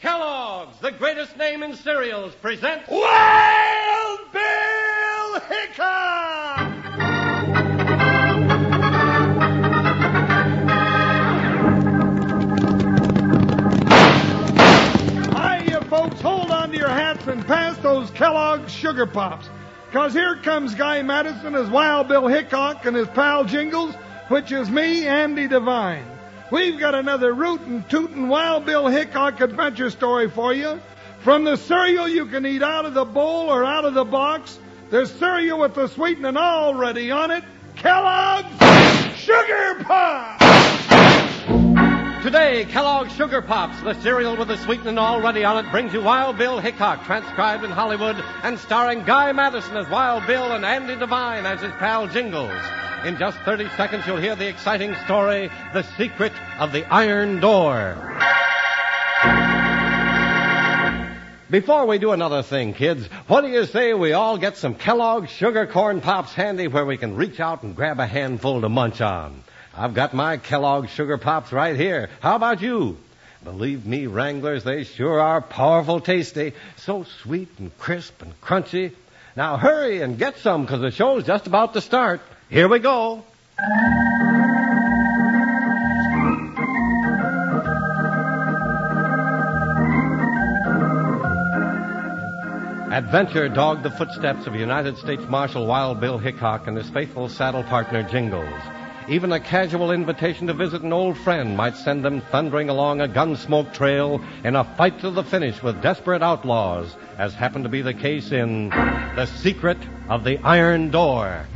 Kellogg's, the greatest name in cereals, presents Wild Bill Hickok! Hiya, folks. Hold on to your hats and pass those Kellogg's Sugar Pops. Because here comes Guy Madison as Wild Bill Hickok and his pal Jingles, which is me, Andy Devine. We've got another rootin' tootin' Wild Bill Hickok adventure story for you. From the cereal you can eat out of the bowl or out of the box, there's cereal with the sweetening already on it. Kellogg's Sugar Pops! Today, Kellogg's Sugar Pops, the cereal with the sweetening already on it, brings you Wild Bill Hickok, transcribed in Hollywood and starring Guy Madison as Wild Bill and Andy Devine as his pal Jingles. In just 30 seconds, you'll hear the exciting story, The Secret of the Iron Door. Before we do another thing, kids, what do you say we all get some Kellogg's Sugar Corn Pops handy where we can reach out and grab a handful to munch on? I've got my Kellogg's Sugar Pops right here. How about you? Believe me, Wranglers, they sure are powerful tasty. So sweet and crisp and crunchy. Now hurry and get some because the show's just about to start. Here we go. Adventure dogged the footsteps of United States Marshal Wild Bill Hickok and his faithful saddle partner Jingles. Even a casual invitation to visit an old friend might send them thundering along a gunsmoke trail in a fight to the finish with desperate outlaws, as happened to be the case in The Secret of the Iron Door.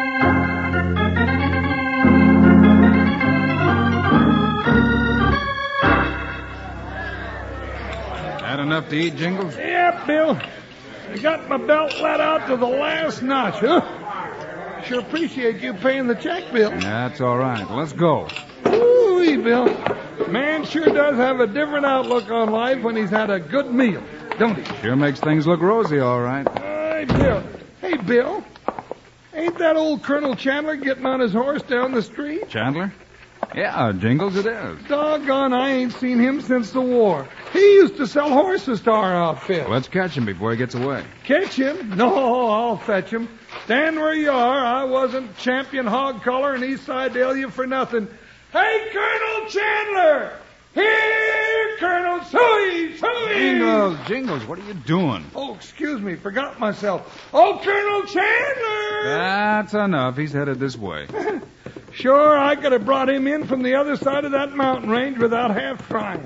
Had enough to eat, Jingles? Yeah, Bill. I got my belt let out to the last notch, huh? Sure appreciate you paying the check, Bill. That's all right. Let's go. Ooh-wee, Bill. Man sure does have a different outlook on life when he's had a good meal, don't he? Sure makes things look rosy, all right. Hey, Bill. Hey, Bill. Ain't that old Colonel Chandler getting on his horse down the street? Chandler? Yeah, Jingles, it is. Doggone, I ain't seen him since the war. He used to sell horses to our outfit. Let's catch him before he gets away. Catch him? No, I'll fetch him. Stand where you are. I wasn't champion hog collar in East Sidalia for nothing. Hey, Colonel Chandler! Here, Colonel Suey! Jingles, what are you doing? Oh, excuse me. Forgot myself. Oh, Colonel Chandler! That's enough. He's headed this way. Sure, I could have brought him in from the other side of that mountain range without half trying.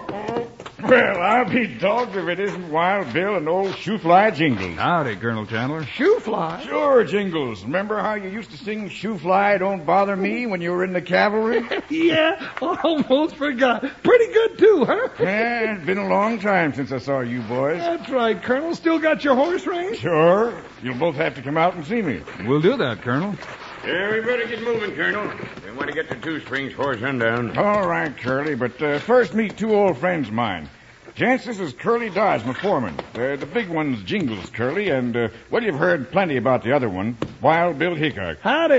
Well, I'll be dogged if it isn't Wild Bill and old Shoefly Jingles. Howdy, Colonel Chandler. Shoefly? Sure, Jingles. Remember how you used to sing Shoefly Don't Bother Me when you were in the cavalry? Yeah, almost forgot. Pretty good, too, huh? Yeah, it's been a long time since I saw you boys. That's right, Colonel. Still got your horse range? Sure. You'll both have to come out and see me. We'll do that, Colonel. Yeah, we better get moving, Colonel. We want to get to Two Springs before sundown. All right, Curly, but first meet two old friends of mine. Gents, this is Curly Dodge, my foreman. The big one's Jingles, Curly, and, well, you've heard plenty about the other one, Wild Bill Hickok. Howdy.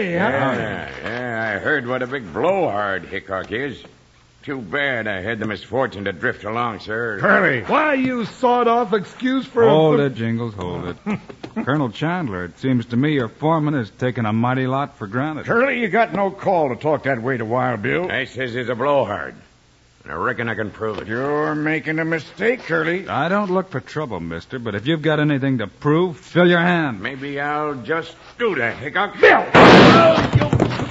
Yeah, I heard what a big blowhard Hickok is. Too bad I had the misfortune to drift along, sir. Curly! Why, you sawed-off excuse for Hold it, Jingles, hold it. Colonel Chandler, it seems to me your foreman has taken a mighty lot for granted. Curly, you got no call to talk that way to Wild Bill. I says he's a blowhard. And I reckon I can prove it. You're making a mistake, Curly. I don't look for trouble, mister, but if you've got anything to prove, fill your hand. Maybe I'll just do that, Hickok. Bill!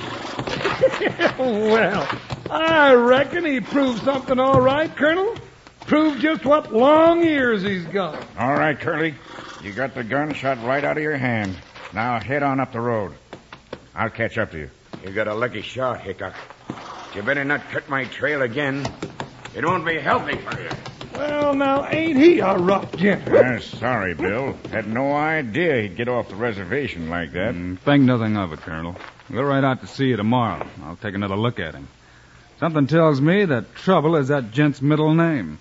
Well, I reckon he proved something all right, Colonel. Proved just what long ears he's got. All right, Curly. You got the gun shot right out of your hand. Now head on up the road. I'll catch up to you. You got a lucky shot, Hickok. You better not cut my trail again. It won't be healthy for you. Well, now, ain't he a rough gent? Sorry, Bill. Had no idea he'd get off the reservation like that. Think nothing of it, Colonel. We'll ride out to see you tomorrow. I'll take another look at him. Something tells me that Trouble is that gent's middle name.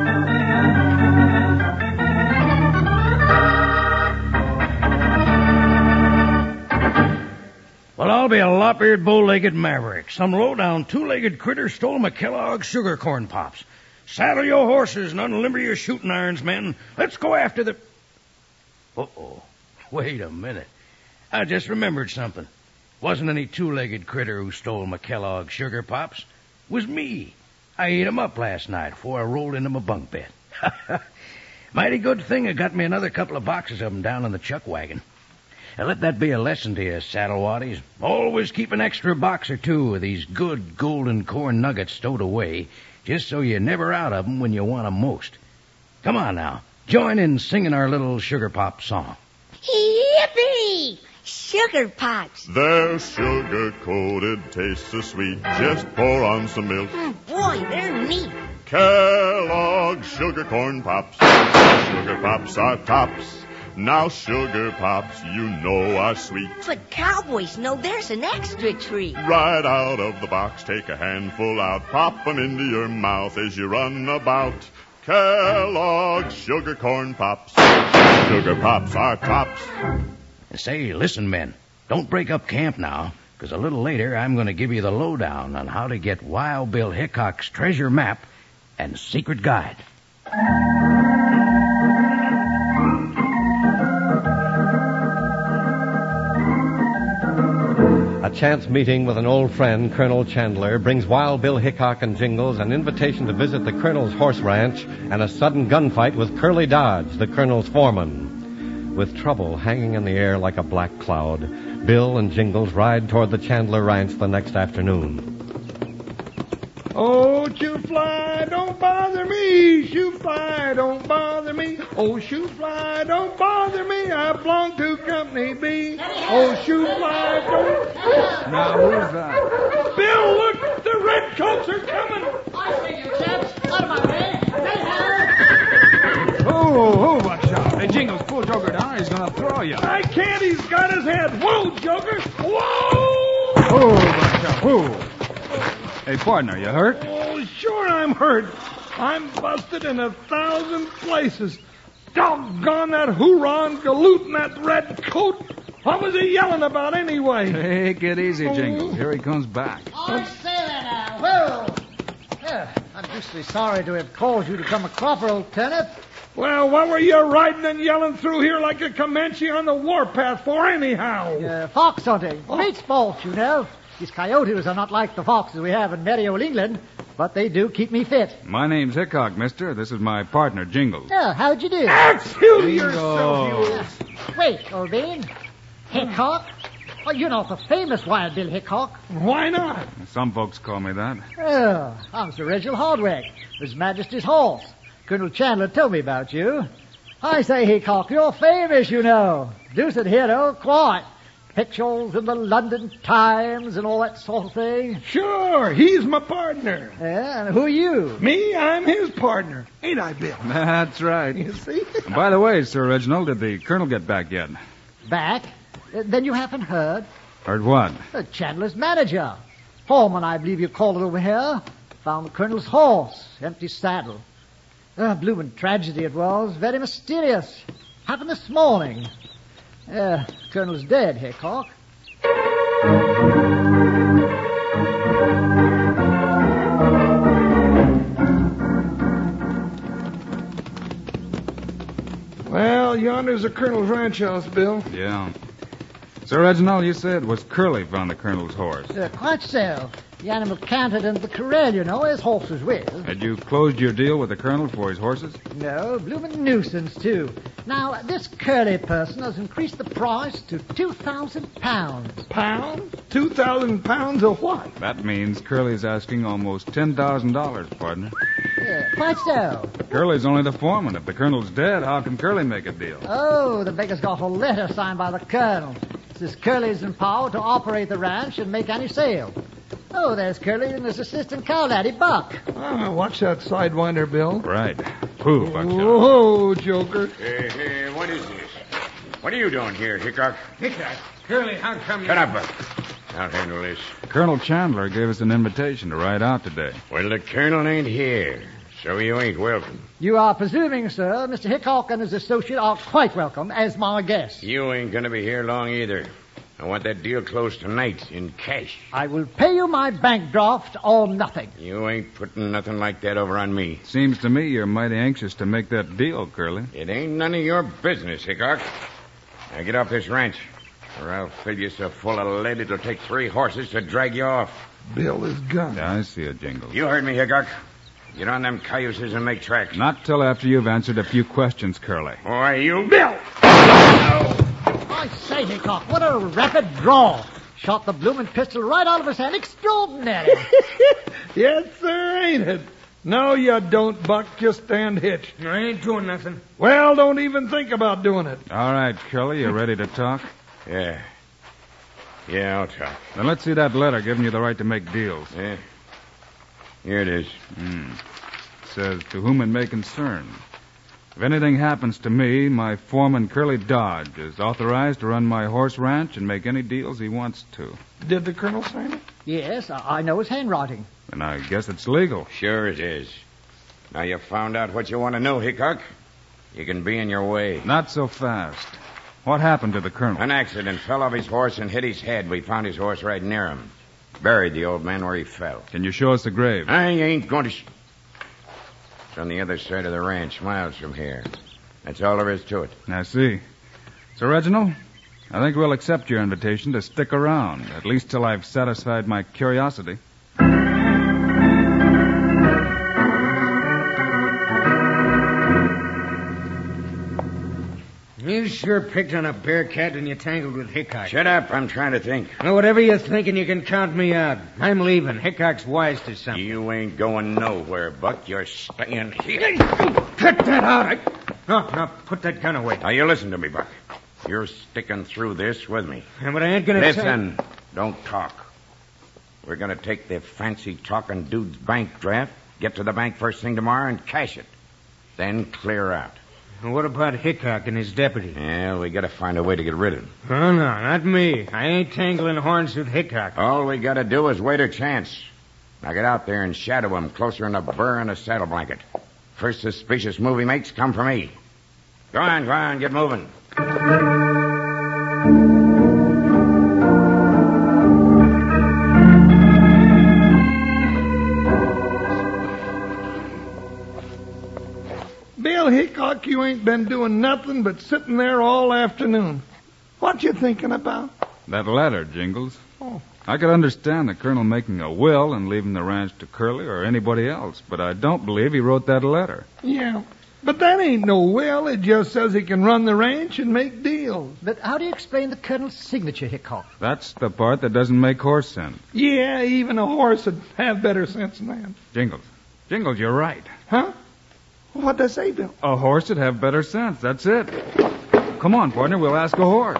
Well, I'll be a lop-eared, bow-legged maverick. Some low-down, two-legged critter stole my Kellogg's sugar corn pops. Saddle your horses and unlimber your shooting irons, men. Let's go after the... Uh-oh. Wait a minute. I just remembered something. Wasn't any two-legged critter who stole my Kellogg Sugar Pops. It was me. I ate 'em up last night before I rolled into my bunk bed. Mighty good thing I got me another couple of boxes of 'em down in the chuck wagon. Now let that be a lesson to you, saddle waddies. Always keep an extra box or two of these good golden corn nuggets stowed away, just so you're never out of 'em when you want 'em most. Come on now, join in singing our little Sugar Pop song. Yippee! Sugar Pops. They're sugar-coated, taste so sweet. Just pour on some milk. Boy, they're neat. Kellogg's Sugar Corn Pops. Sugar Pops are tops. Now Sugar Pops, you know, are sweet. But cowboys know there's an extra treat. Right out of the box, take a handful out. Pop 'em into your mouth as you run about. Kellogg's Sugar Corn Pops. Sugar Pops are tops. Say, listen, men, don't break up camp now, because a little later I'm going to give you the lowdown on how to get Wild Bill Hickok's treasure map and secret guide. A chance meeting with an old friend, Colonel Chandler, brings Wild Bill Hickok and Jingles an invitation to visit the Colonel's horse ranch and a sudden gunfight with Curly Dodge, the Colonel's foreman. With trouble hanging in the air like a black cloud, Bill and Jingles ride toward the Chandler ranch the next afternoon. Oh, shoe fly, don't bother me. Shoe fly, don't bother me. Oh, shoe fly, don't bother me. I belong to Company B. Oh, shoe fly, don't... Now, who's that? Bill, look, the redcoats are coming. I see you, chaps. Out of my way. Oh, Buckshot. Hey, Jingles, pull Joker down. He's going to throw you. I can't, he's got his head. Whoa, Joker. Whoa! Oh, Buckshot. Whoa. Hey, partner, you hurt? Oh, sure I'm hurt. I'm busted in 1,000 places. Doggone that hoorah galoot in that red coat. What was he yelling about anyway? Take it easy, Jingles. Here he comes back. I say that now. Whoa! Yeah, I'm justly sorry to have caused you to come a cropper, old turnip. Well, what were you riding and yelling through here like a Comanche on the warpath for anyhow? Fox hunting. Great sport, you know. These coyotes are not like the foxes we have in merry old England, but they do keep me fit. My name's Hickok, mister. This is my partner, Jingles. Oh, how'd you do? Excuse yourself, Wait, old bean. Hickok? Oh, you're not the famous Wild Bill Hickok. Why not? Some folks call me that. Oh, I'm Sir Reginald Hardwick, His Majesty's horse. Colonel Chandler told me about you. I say, Hickok, you're famous, you know. Deuced hero, quite. Pictures in the London Times and all that sort of thing. Sure, he's my partner. Yeah, and who are you? Me, I'm his partner. Ain't I, Bill? That's right. You see? And by the way, Sir Reginald, did the Colonel get back yet? Back? Then you haven't heard? Heard what? Chandler's manager. Foreman, I believe you call it over here. Found the Colonel's horse, empty saddle. Bloomin' tragedy it was. Very mysterious. Happened this morning. Colonel's dead, Hickok. Well, yonder's the Colonel's ranch house, Bill. Yeah. Sir Reginald, you said it was Curly found the Colonel's horse. Quite so. The animal cantered into the corral, you know, as horses will. Had you closed your deal with the Colonel for his horses? No, bloomin' nuisance, too. Now, this Curly person has increased the price to 2,000 pounds. Pounds? 2,000 pounds of what? That means Curly's asking almost $10,000, partner. Quite so. Curly's only the foreman. If the Colonel's dead, how can Curly make a deal? Oh, the beggar's got a letter signed by the Colonel. Says Curly's empowered to operate the ranch and make any sale. Oh, there's Curly and his assistant cow laddie, Buck. Watch that sidewinder, Bill. Right. Who, Buckshot? Oh, Joker. Hey, what is this? What are you doing here, Hickok? Hickok, Curly, how come you... Shut up, Buck. I'll handle this. Colonel Chandler gave us an invitation to ride out today. Well, the Colonel ain't here, so you ain't welcome. You are presuming, sir, Mr. Hickok and his associate are quite welcome as my guests. You ain't gonna be here long either. I want that deal closed tonight in cash. I will pay you my bank draft or nothing. You ain't putting nothing like that over on me. Seems to me you're mighty anxious to make that deal, Curly. It ain't none of your business, Hickok. Now get off this ranch, or I'll fill you so full of lead it'll take 3 horses to drag you off. Bill is gone. Yeah, I see it, Jingles. You heard me, Hickok. Get on them cayuses and make tracks. Not till after you've answered a few questions, Curly. Why, you... Bill! I say, Hickok, what a rapid draw. Shot the bloomin' pistol right out of his hand. Extraordinary. Yes, sir, ain't it? No, you don't, Buck. Just stand hitched. I ain't doing nothing. Well, don't even think about doing it. All right, Curly, you ready to talk? Yeah. Yeah, I'll talk. Then let's see that letter giving you the right to make deals. Yeah. Here it is. It says, to whom it may concern. If anything happens to me, my foreman, Curly Dodge, is authorized to run my horse ranch and make any deals he wants to. Did the colonel sign it? Yes, I know his handwriting. And I guess it's legal. Sure it is. Now you found out what you want to know, Hickok. You can be in your way. Not so fast. What happened to the colonel? An accident. Fell off his horse and hit his head. We found his horse right near him. Buried the old man where he fell. Can you show us the grave? I ain't going to... It's on the other side of the ranch, miles from here. That's all there is to it. I see. So, Reginald, I think we'll accept your invitation to stick around, at least till I've satisfied my curiosity. You sure picked on a bearcat when you tangled with Hickok. Shut up. I'm trying to think. Well, whatever you're thinking, you can count me out. I'm leaving. Hickok's wise to something. You ain't going nowhere, Buck. You're staying here. Cut that out. No, put that gun away. Now, you listen to me, Buck. You're sticking through this with me. Yeah, but I ain't gonna... Listen. Don't talk. We're gonna take the fancy talking dude's bank draft, get to the bank first thing tomorrow, and cash it. Then clear out. What about Hickok and his deputy? Yeah, we gotta find a way to get rid of him. Oh, no, not me. I ain't tangling horns with Hickok. All we gotta do is wait a chance. Now get out there and shadow him closer than a burr in a saddle blanket. First suspicious move he makes, come for me. Go on, get moving. Bill Hickok, you ain't been doing nothing but sitting there all afternoon. What you thinking about? That letter, Jingles. Oh. I could understand the colonel making a will and leaving the ranch to Curly or anybody else, but I don't believe he wrote that letter. Yeah, but that ain't no will. It just says he can run the ranch and make deals. But how do you explain the colonel's signature, Hickok? That's the part that doesn't make horse sense. Yeah, even a horse would have better sense than that. Jingles, you're right. Huh? What'd I say, Bill? A horse would have better sense. That's it. Come on, partner. We'll ask a horse.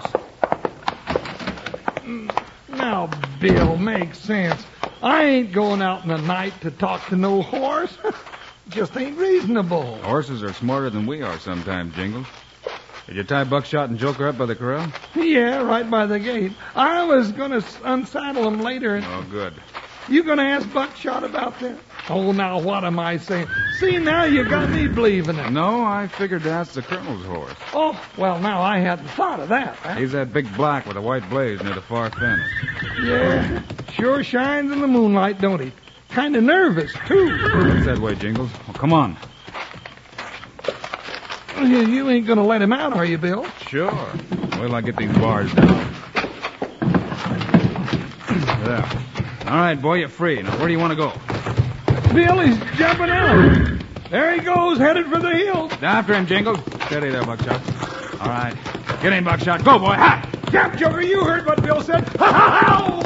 Now, Bill, makes sense. I ain't going out in the night to talk to no horse. Just ain't reasonable. Horses are smarter than we are sometimes, Jingles. Did you tie Buckshot and Joker up by the corral? Yeah, right by the gate. I was going to unsaddle them later. Oh, good. You going to ask Buckshot about that? Oh, now, what am I saying? See, now you got me believing it. No, I figured to ask the colonel's horse. Oh, well, now I hadn't thought of that. Huh? He's that big black with a white blaze near the far fence. Yeah, sure shines in the moonlight, don't he? Kind of nervous, too. It's that way, Jingles. Well, come on. You ain't going to let him out, are you, Bill? Sure. Wait till I get these bars down. There. All right, boy, you're free. Now, where do you want to go? Bill, he's jumping out. There he goes, headed for the hills. After him, Jingles. Steady there, Buckshot. All right. Get in, Buckshot. Go, boy. Ha! Yep, Joker, you heard what Bill said. Ha, ha, ha!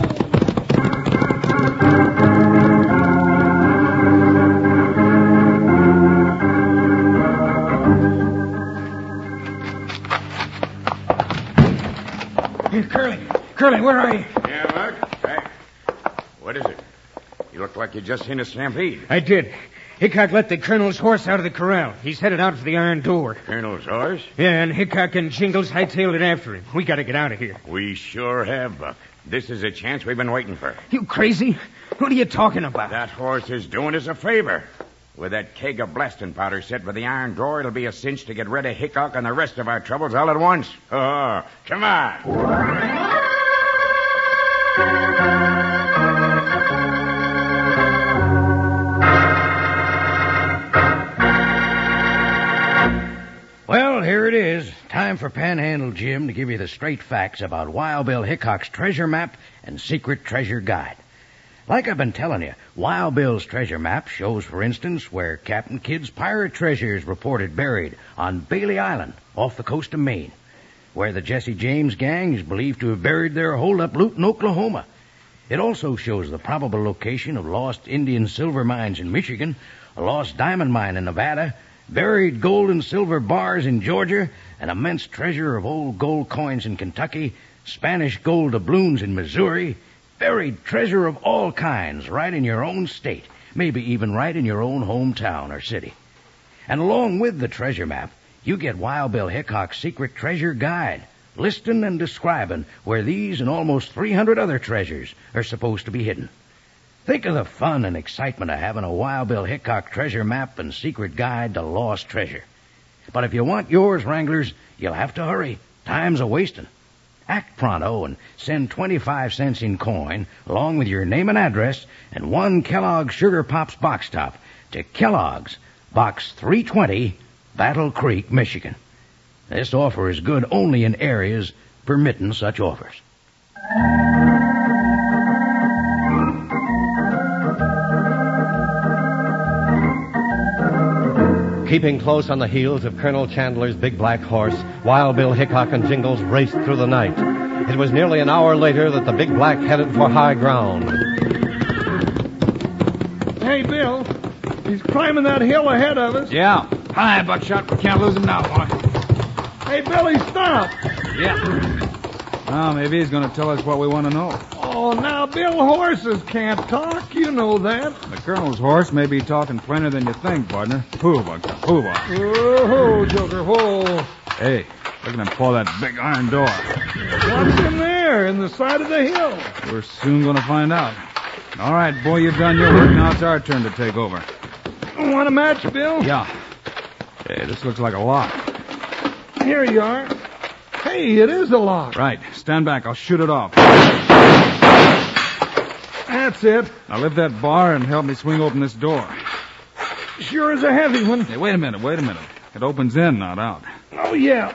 Hey, Curly, where are you? Yeah, Buck? Hey. What is it? You look like you just seen a stampede. I did. Hickok let the colonel's horse out of the corral. He's headed out for the iron door. Colonel's horse? Yeah, and Hickok and Jingles hightailed it after him. We gotta get out of here. We sure have, Buck. This is a chance we've been waiting for. You crazy? What are you talking about? That horse is doing us a favor. With that keg of blasting powder set by the iron drawer, it'll be a cinch to get rid of Hickok and the rest of our troubles all at once. Oh, come on. Well, here it is. Time for Panhandle Jim to give you the straight facts about Wild Bill Hickok's treasure map and secret treasure guide. Like I've been telling you, Wild Bill's treasure map shows, for instance, where Captain Kidd's pirate treasure is reported buried on Bailey Island off the coast of Maine, where the Jesse James gang is believed to have buried their hold-up loot in Oklahoma. It also shows the probable location of lost Indian silver mines in Michigan, a lost diamond mine in Nevada, buried gold and silver bars in Georgia, an immense treasure of old gold coins in Kentucky, Spanish gold doubloons in Missouri, buried treasure of all kinds right in your own state, maybe even right in your own hometown or city. And along with the treasure map, you get Wild Bill Hickok's secret treasure guide, listing and describing where these and almost 300 other treasures are supposed to be hidden. Think of the fun and excitement of having a Wild Bill Hickok treasure map and secret guide to lost treasure. But if you want yours, Wranglers, you'll have to hurry. Time's a-wasting. Act pronto and send 25 cents in coin, along with your name and address, and 1 Kellogg's Sugar Pops box top to Kellogg's, Box 320, Battle Creek, Michigan. This offer is good only in areas permitting such offers. Keeping close on the heels of Colonel Chandler's big black horse, Wild Bill Hickok and Jingles raced through the night. It was nearly an hour later that the big black headed for high ground. Hey, Bill. He's climbing that hill ahead of us. Yeah. Hi, Buckshot. We can't lose him now, boy. Hey, Billy, stop. Yeah. Well, maybe he's going to tell us what we want to know. Oh, now, Bill, horses can't talk. You know that. The Colonel's horse may be talking plainer than you think, partner. Whoa, Buckshot. Whoa. Whoa, Joker, whoa. Hey, look at him pull that big iron door. What's in there, in the side of the hill? We're soon going to find out. All right, boy, you've done your work. Now it's our turn to take over. Want a match, Bill? Yeah. Hey, this looks like a lock. Here you are. Hey, it is a lock. Right. Stand back. I'll shoot it off. That's it. Now lift that bar and help me swing open this door. Sure is a heavy one. Hey, wait a minute. It opens in, not out. Oh, yeah.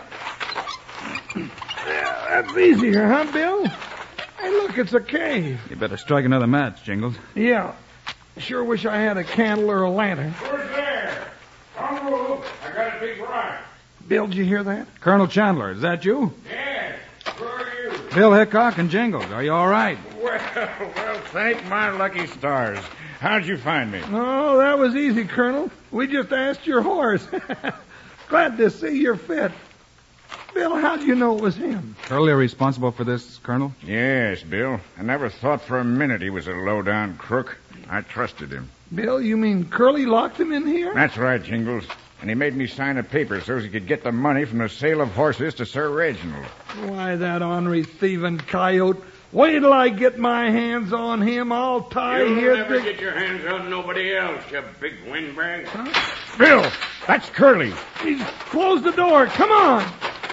Yeah, that's easier, huh, Bill? Hey, look, it's a cave. You better strike another match, Jingles. Yeah. Sure wish I had a candle or a lantern. Who's there? Don't move. I got a big rock. Bill, did you hear that? Colonel Chandler, is that you? Yes. Who are you? Bill Hickok and Jingles. Are you all right? Well, thank my lucky stars. How'd you find me? Oh, that was easy, Colonel. We just asked your horse. Glad to see you're fit. Bill, how'd you know it was him? Curly responsible for this, Colonel? Yes, Bill. I never thought for a minute he was a low-down crook. I trusted him. Bill, you mean Curly locked him in here? That's right, Jingles. And he made me sign a paper so he could get the money from the sale of horses to Sir Reginald. Why, that ornery thieving coyote. Wait till I get my hands on him. I'll tie his... You'll never get your hands on nobody else, you big windbag. Huh? Bill, that's Curly. He's closed the door. Come on.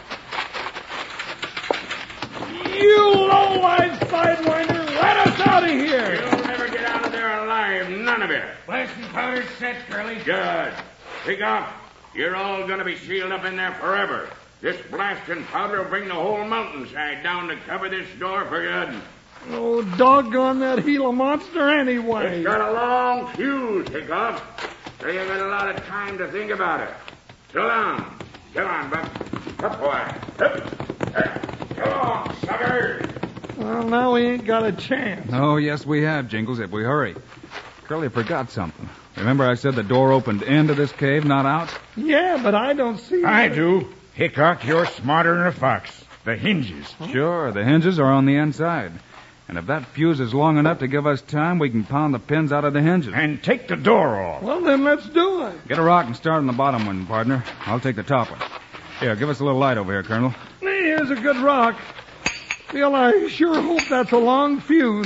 You low-life sidewinder, let us out of here. You'll never get out of there alive, none of you. Blasting powder's set, Curly. Good. Hickok, you're all going to be sealed up in there forever. This blasting powder will bring the whole mountainside down to cover this door for good. Oh, doggone that Gila monster anyway. It's got a long fuse, Hickok. So you got a lot of time to think about it. So long. Come on, Buck. Up, boy. Up. Come on, sucker. Well, now we ain't got a chance. Oh, yes, we have, Jingles, if we hurry. Curly forgot something. Remember I said the door opened into this cave, not out? Yeah, but I don't see... I do. Hickok, you're smarter than a fox. The hinges. Sure, the hinges are on the inside. And if that fuse is long enough to give us time, we can pound the pins out of the hinges. And take the door off. Well, then let's do it. Get a rock and start on the bottom one, partner. I'll take the top one. Here, give us a little light over here, Colonel. Here's a good rock. Bill, I sure hope that's a long fuse.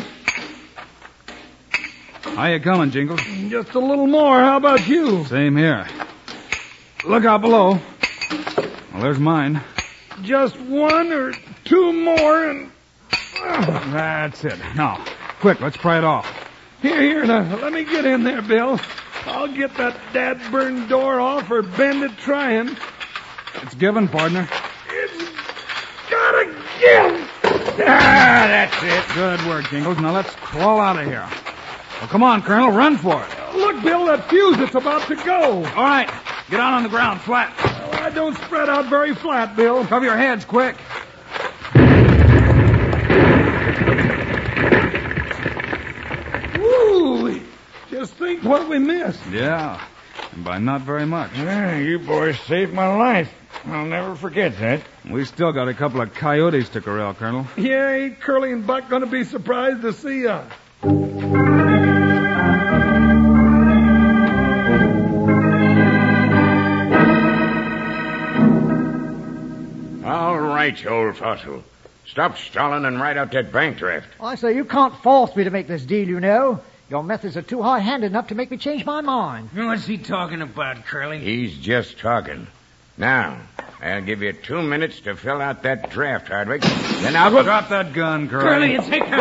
How you coming, Jingles? Just a little more. How about you? Same here. Look out below. Well, there's mine. Just one or two more and... That's it. Now, quick, let's pry it off. Here, now, let me get in there, Bill. I'll get that dad-burned door off or bend it trying. It's given, partner. Gotta give! That's it. Good work, Jingles. Now let's crawl out of here. Well, come on, Colonel. Run for it. Look, Bill, that fuse, it's about to go. All right. Get out on the ground, flat. Well, I don't spread out very flat, Bill. Cover your heads, quick. Woo! Just think what we missed. Yeah. And by not very much. You boys saved my life. I'll never forget that. We still got a couple of coyotes to corral, Colonel. Yeah, ain't Curly and Buck going to be surprised to see us? All right, you old fossil. Stop stalling and ride out that bank draft. I say, you can't force me to make this deal, you know. Your methods are too high-handed enough to make me change my mind. What's he talking about, Curly? He's just talking. Now, I'll give you 2 minutes to fill out that draft, Hardwick. Then I'll go... Drop that gun, Curly. Curly, it's Hickok.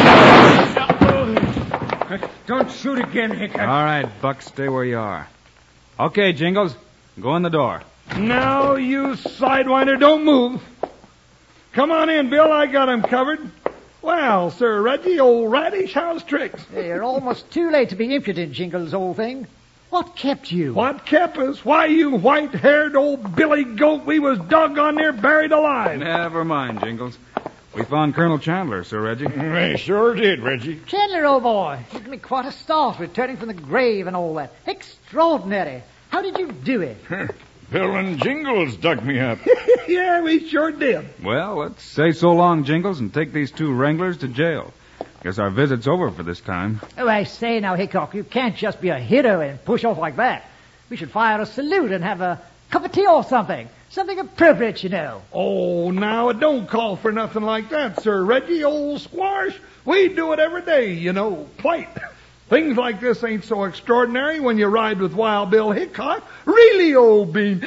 Don't shoot again, Hickok. All right, Buck, stay where you are. Okay, Jingles, go in the door. No, you sidewinder, don't move. Come on in, Bill. I got him covered. Well, Sir Reggie, old Radish, how's tricks? Hey, you're almost too late to be impudent, Jingles, old thing. What kept you? What kept us? Why, you white-haired old Billy Goat, we was doggone near buried alive. Never mind, Jingles. We found Colonel Chandler, Sir Reggie. They sure did, Reggie. Chandler, old boy, you give me quite a start returning from the grave and all that. Extraordinary. How did you do it? Bill and Jingles dug me up. Yeah, we sure did. Well, let's say so long, Jingles, and take these two wranglers to jail. Guess our visit's over for this time. Oh, I say now, Hickok, you can't just be a hero and push off like that. We should fire a salute and have a cup of tea or something. Something appropriate, you know. Oh, now, it don't call for nothing like that, Sir Reggie, old squash. We do it every day, you know, plight. Things like this ain't so extraordinary when you ride with Wild Bill Hickok. Really, old bean.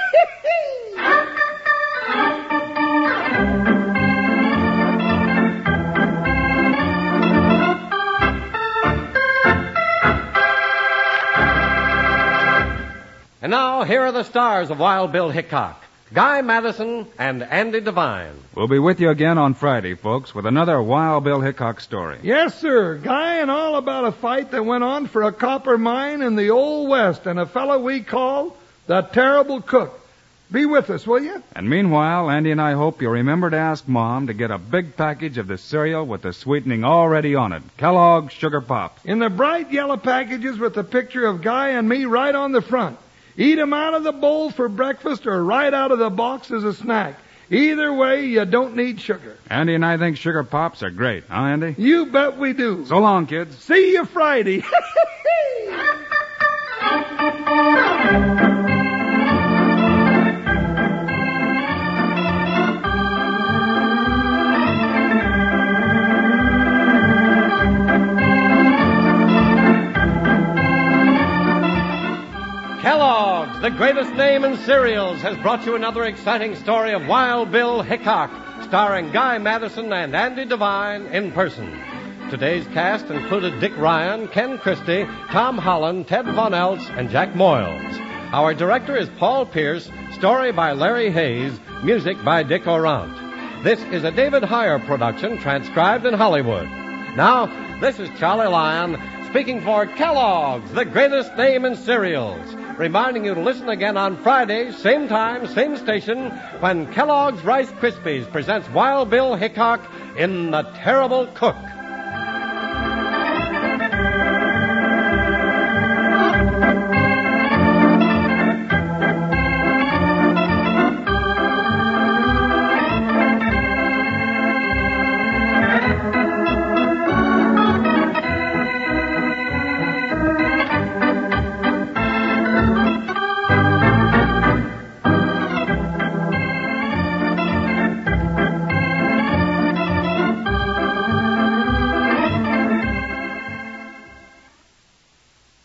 And now, here are the stars of Wild Bill Hickok, Guy Madison and Andy Devine. We'll be with you again on Friday, folks, with another Wild Bill Hickok story. Yes, sir. Guy and all about a fight that went on for a copper mine in the Old West and a fellow we call the Terrible Cook. Be with us, will you? And meanwhile, Andy and I hope you'll remember to ask Mom to get a big package of the cereal with the sweetening already on it. Kellogg's Sugar Pops. In the bright yellow packages with the picture of Guy and me right on the front. Eat 'em out of the bowl for breakfast or right out of the box as a snack. Either way, you don't need sugar. Andy and I think Sugar Pops are great, huh, Andy? You bet we do. So long, kids. See you Friday. Kellogg's, the greatest name in cereals, has brought you another exciting story of Wild Bill Hickok, starring Guy Madison and Andy Devine in person. Today's cast included Dick Ryan, Ken Christie, Tom Holland, Ted Von Eltz, and Jack Moyles. Our director is Paul Pierce, story by Larry Hayes, music by Dick Orant. This is a David Heyer production transcribed in Hollywood. Now, this is Charlie Lyon speaking for Kellogg's, the greatest name in cereals, reminding you to listen again on Friday, same time, same station, when Kellogg's Rice Krispies presents Wild Bill Hickok in The Terrible Cook.